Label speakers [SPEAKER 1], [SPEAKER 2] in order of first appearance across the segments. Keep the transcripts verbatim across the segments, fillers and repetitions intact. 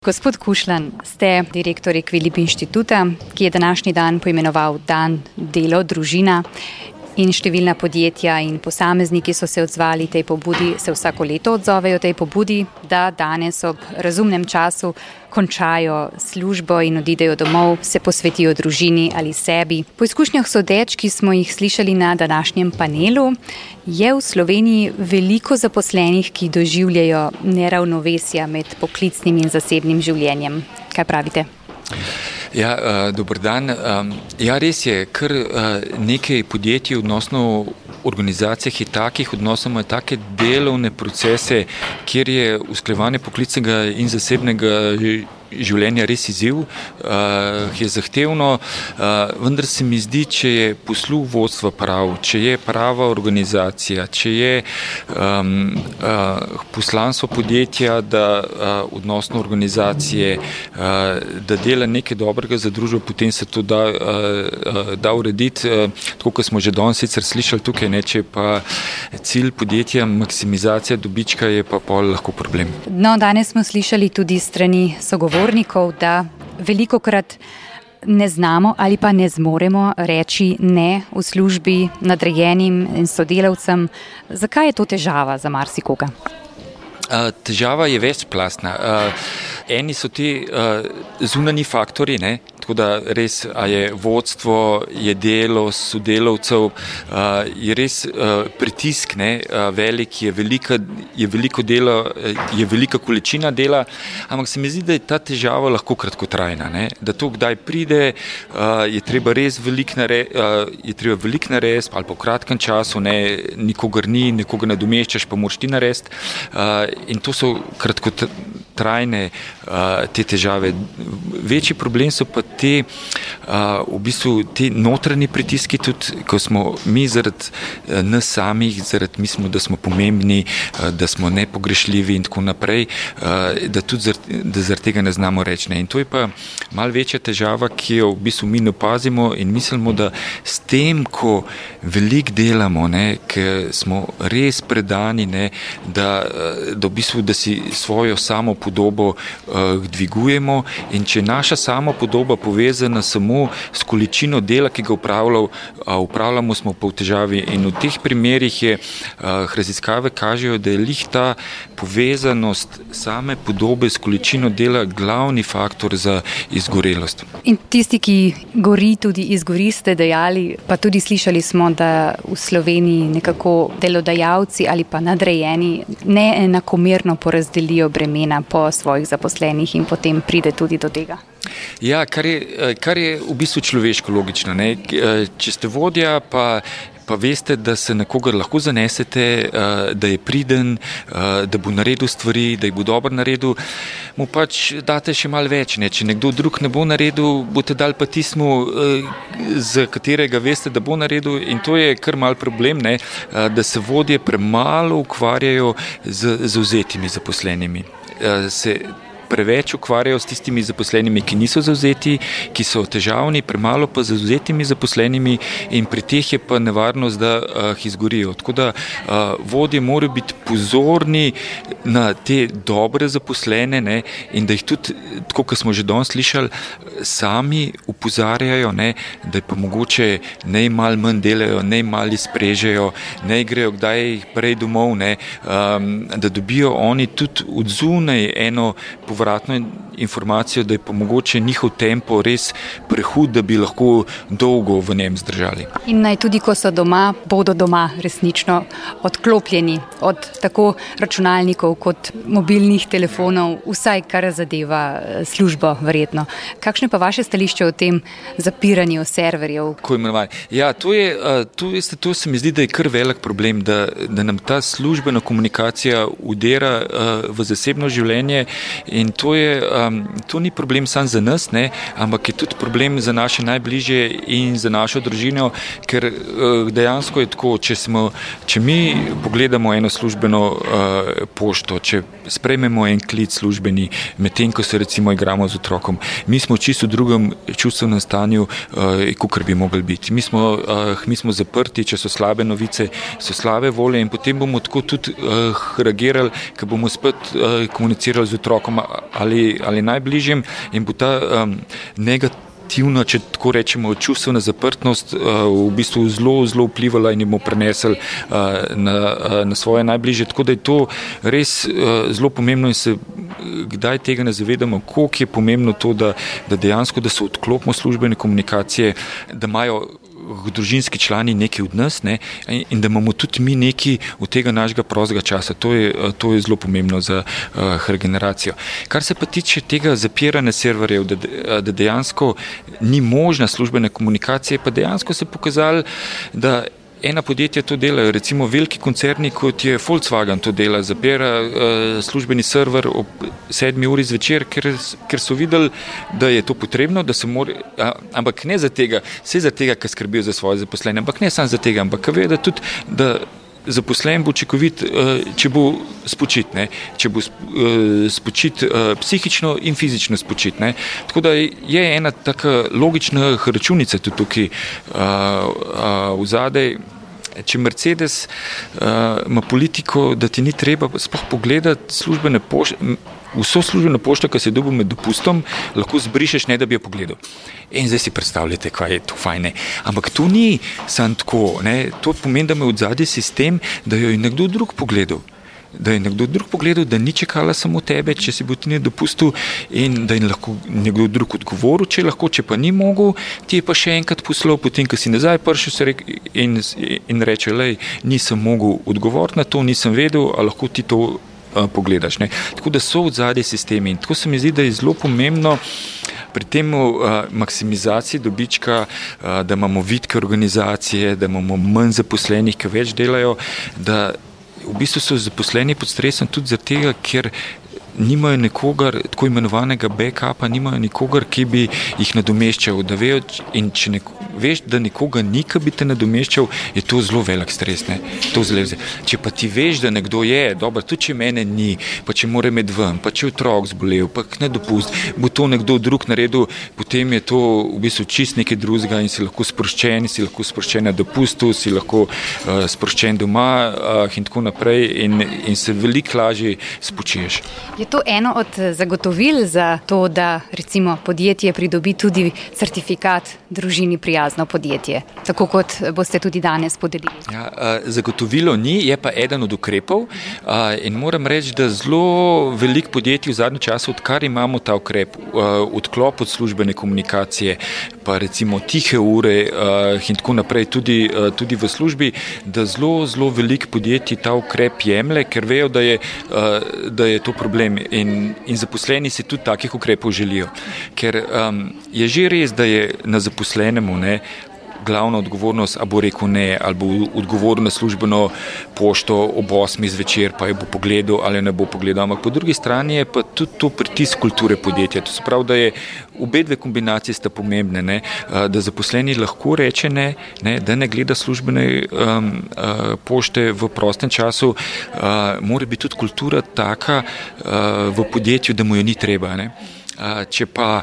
[SPEAKER 1] Gospod Kušlan, ste direktor Equilib inštituta, ki je današnji dan poimenoval Dan delo, družina, in številna podjetja in posamezniki so se odzvali tej pobudi, se vsako leto odzovejo tej pobudi, da danes ob razumnem času končajo službo in odidejo domov, se posvetijo družini ali sebi. Po izkušnjah sodeč, ki smo jih slišali na današnjem panelu, je v Sloveniji veliko zaposlenih, ki doživljajo neravnovesja med poklicnim in zasebnim življenjem. Kaj pravite?
[SPEAKER 2] Ja, uh, dober dan. Um, ja, res je, kar uh, nekaj podjetij odnosno organizacijah je takih, odnosno imajo take delovne procese, kjer je usklajevanje poklicnega in zasebnega življenja res izziv, uh, je zahtevno, uh, vendar se mi zdi, če je posluh vodstva prav, če je prava organizacija, če je um, uh, poslanstvo podjetja, da uh, odnosno organizacije, uh, da dela nekaj dobrega za družbo, potem se to da, uh, da urediti. Uh, tako, kot smo že danes sicer slišali tukaj, ne, če pa cilj podjetja maksimizacija dobička, je pa pol lahko problem.
[SPEAKER 1] No, danes smo slišali tudi strani sogovornikov, da velikokrat ne znamo ali pa ne zmoremo reči ne v službi nadrejenim in sodelavcem. Zakaj je to težava za marsikoga?
[SPEAKER 2] Uh, težava je večplastna. Uh, eni so ti uh, zunanji faktori, ne? Tako da res, a je vodstvo, je delo sodelavcev, uh, je res uh, pritisk, ne, uh, velik, je, velika, je veliko dela, je velika količina dela, ampak se mi zdi, da je ta težava lahko kratkotrajna, ne, da to kdaj pride, uh, je treba res velik narediti, uh, je treba velik narediti, ali pa v kratkem času, ne, nikogar ni, nekoga nadomeščaš, pa moraš ti narediti, uh, in to so kratkotrajne uh, te težave. Večji problem so pa te, uh, v bistvu, te notranji pritiski, tudi ko smo mi zaradi uh, nas samih, zaradi mislimo, da smo pomembni, uh, da smo nepogrešljivi in tako naprej, uh, da tudi zaradi, da zaradi tega ne znamo reči. Ne. In to je pa malo večja težava, ki jo v bistvu mi ne opazimo in mislimo, da s tem, ko veliko delamo, ne, ker smo res predani, ne, da, da v bistvu, da si svojo samo podobo uh, dvigujemo, in če naša samo podoba povezana samo s količino dela, ki ga upravljamo, upravljamo smo pa v težavi. In v teh primerih je, uh, raziskave kažejo, da je lih ta povezanost same podobe s količino dela glavni faktor za izgorelost.
[SPEAKER 1] In tisti, ki gori, tudi izgori, ste dejali, pa tudi slišali smo, da v Sloveniji nekako delodajalci ali pa nadrejeni neenakomerno porazdelijo bremena po svojih zaposlenih in potem pride tudi do tega.
[SPEAKER 2] Ja, kar je, kar je v bistvu človeško logično, ne? Če ste vodja, pa pa veste, da se na koga lahko zanesete, da je priden, da bo naredil stvari, da jih bo dobro naredil, mu pač date še malo več. Ne? Če nekdo drug ne bo naredil, boste dali pa tismu, za katerega veste, da bo naredil, in to je kar mal problem, ne? Da se vodje premalo ukvarjajo z zavzetimi zaposlenimi. Se preveč ukvarjajo s tistimi zaposlenimi, ki niso zavzeti, ki so težavni, premalo pa z zavzetimi zaposlenimi, in pri teh je pa nevarnost, da uh, izgorijo. Tako da uh, vodje morajo biti pozorni na te dobre zaposlene, ne, in da jih tudi, tako kot smo že danes slišali, sami upozarjajo, ne, da je pa mogoče naj malo manj delajo, naj malo izprežejo, naj grejo kdaj prej domov, ne, um, da dobijo oni tudi od zunaj eno povratno informacijo, da je pa mogoče njihov tempo res prehud, da bi lahko dolgo v njem zdržali.
[SPEAKER 1] In naj tudi, ko so doma, bodo doma resnično odklopljeni od tako računalnikov kot mobilnih telefonov, vsaj kar zadeva službo verjetno. Kakšno je pa vaše stališče o tem zapiranju serverjev?
[SPEAKER 2] Ko imenovanje? Ja, to je, to, veste, to se mi zdi, da je kar velik problem, da, da nam ta službena komunikacija udera v zasebno življenje, in to je Um, to ni problem sam za nas, ne, ampak je tudi problem za naše najbližje in za našo družino, ker uh, dejansko je tako, če, smo, če mi pogledamo eno službeno uh, pošto, če sprejmemo en klic službeni, medtem ko se recimo igramo z otrokom, mi smo čisto v drugem čustvenem stanju, uh, kakor bi mogli biti. Mi smo, uh, mi smo zaprti, če so slabe novice, so slabe volje, in potem bomo tako tudi uh, reagirali, ko bomo spet uh, komunicirali z otrokom, ali, ali najbližjim in bo ta um, negativna, če tako rečemo, čustvena zaprtnost v bistvu zelo, zelo vplivala in jim bo prenesel na, na svoje najbližje. Tako da je to res zelo pomembno in se kdaj tega ne zavedamo, koliko je pomembno to, da, da dejansko, da se odklopimo službene komunikacije, da imajo družinski člani nekaj od nas, ne, in da imamo tudi mi nekaj od tega našega prostega časa. To je, to je zelo pomembno za uh, generacijo. Kar se pa tiče tega zapiranja serverjev, da, da dejansko ni možna službena komunikacija, pa dejansko se je pokazalo, da ena podjetja to delajo, recimo veliki koncerni, kot je Volkswagen to dela, zapira uh, službeni server ob sedmi uri zvečer, ker, ker so videli, da je to potrebno, da se mora, a, ampak ne za tega, vse za tega, ker skrbijo za svoje zaposlene, ampak ne samo za tega, ampak ker ve, da tudi, da zaposlen bo učinkovit, če bo spočit, ne? Če bo spočit psihično in fizično spočit. Ne? Tako da je ena taka logična računica tudi tukaj v zadej. Če Mercedes uh, ima politiko, da ti ni treba sploh pogledati službene pošte, vso službeno pošto, ki se dobi med dopustom, lahko zbrišeš, ne da bi jo pogledal. In zdaj si predstavljate, kaj je to fajne. Ampak to ni samo tako, ne? To pomeni, da me odzadje sistem, da jo je nekdo drug pogledal. Da je nekdo drug pogledal, da ni čakala samo tebe, če si bo ti ne dopustil in da je lahko nekdo drug odgovoril, če lahko, če pa ni mogel, ti je pa še enkrat poslal, potem, ko si nazaj prišel se rek, in, in reče, lej, nisem mogel odgovoriti na to, nisem vedel, a lahko ti to uh, pogledaš. Ne? Tako da so odzadje sistemi in tako se mi zdi, da je zelo pomembno pri tem uh, maksimizaciji dobička, uh, da imamo vitke organizacije, da imamo manj zaposlenih, ki več delajo, da v bistvu so zaposleni pod stresom tudi zaradi tega, ker nimajo nekogar, tako imenovanega backupa, nimajo nikogar, ki bi jih nadomeščal. Da vejo, in če neko, veš, da nekoga ni, ki bi te nadomeščal, je to zelo velik stres. Ne? To zelo, če pa ti veš, da nekdo je, dobro, tudi če mene ni, pa če mora med ven, pa če otrok zbolel, pa ne dopust, bo to nekdo drug naredil, potem je to v bistvu čist nekaj drugega in si lahko sproščen, si lahko sproščen na dopustu, si lahko uh, sproščen doma uh, in tako naprej in, in se veliko lažje spočiješ.
[SPEAKER 1] Je to eno od zagotovil za to, da recimo podjetje pridobi tudi certifikat družini prijazno podjetje, tako kot boste tudi danes podelili?
[SPEAKER 2] Ja, zagotovilo ni, je pa eden od ukrepov in moram reči, da zelo veliko podjetij v zadnjem času, odkar imamo ta ukrep, odklop od službene komunikacije, pa recimo tihe ure in tako naprej, tudi, tudi v službi, da zelo, zelo veliko podjetij ta ukrep jemlje, ker vejo, da je, da je to problem. In, in zaposleni si tudi takih ukrepov želijo. Ker um, je že res, da je na zaposlenemu ne, glavna odgovornost, a bo rekel ne, ali bo odgovoril na službeno pošto ob osmih zvečer, pa jo bo pogledal ali ne bo pogledal. Ampak po drugi strani je pa tudi to pritisk kulture podjetja. To se pravi, da je obe dve kombinacije sta pomembne, ne, da zaposleni lahko reče ne, ne, da ne gleda službene um, uh, pošte v prostem času, uh, mora biti tudi kultura taka uh, v podjetju, da mu jo ni treba, ne. Če pa,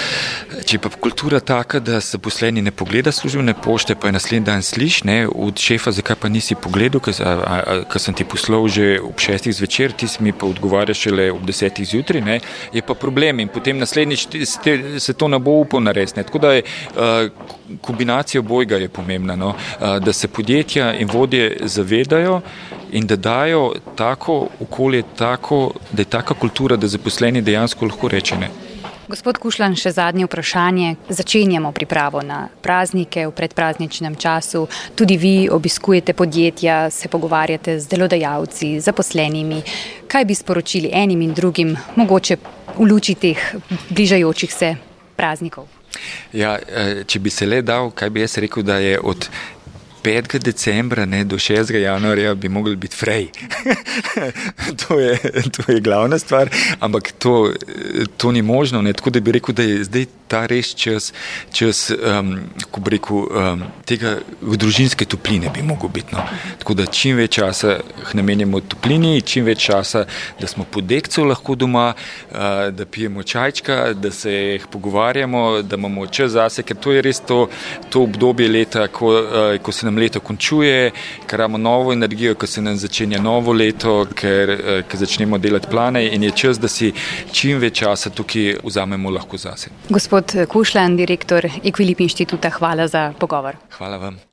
[SPEAKER 2] če pa kultura taka, da zaposleni ne pogleda službene pošte, pa je naslednji dan sliš, ne, od šefa, zakaj pa nisi pogledal, ker sem ti poslal že ob šestih zvečer, ti si mi pa odgovarjaš šele ob desetih zjutraj, ne, je pa problem in potem naslednjič se to ne bo upal narediti. Tako da je kombinacija obojega je pomembna, no, da se podjetja in vodje zavedajo in da dajo tako okolje, tako, da je taka kultura, da zaposleni dejansko lahko reče ne.
[SPEAKER 1] Gospod Kušlan, še zadnje vprašanje. Začenjamo pripravo na praznike v predprazničnem času. Tudi vi obiskujete podjetja, se pogovarjate z delodajalci, zaposlenimi. Kaj bi sporočili enim in drugim, mogoče v luči teh bližajočih se praznikov?
[SPEAKER 2] Ja, če bi se le dal, kaj bi jaz rekel, da je od petega decembra ne, do šestega januarja bi mogli biti frej. to, je, to je glavna stvar, ampak to, to ni možno. Ne, tako da bi rekel, da je zdaj ta res čas, čas um, ko bi rekel, um, tega družinske topline bi mogel biti. No. Tako da čim več časa namenjamo toplini, čim več časa, da smo po dekcu lahko doma, uh, da pijemo čajčka, da se jih pogovarjamo, da imamo čas zase, ker to je res to, to obdobje leta, ko, uh, ko se nam leto končuje, ker imamo novo energijo, ko se nam začenja novo leto, ker, uh, ker začnemo delati plane in je čas, da si čim več časa tukaj vzamemo lahko zase.
[SPEAKER 1] Gospod Kušlan, direktor Equilib inštituta, hvala za pogovor.
[SPEAKER 2] Hvala vam.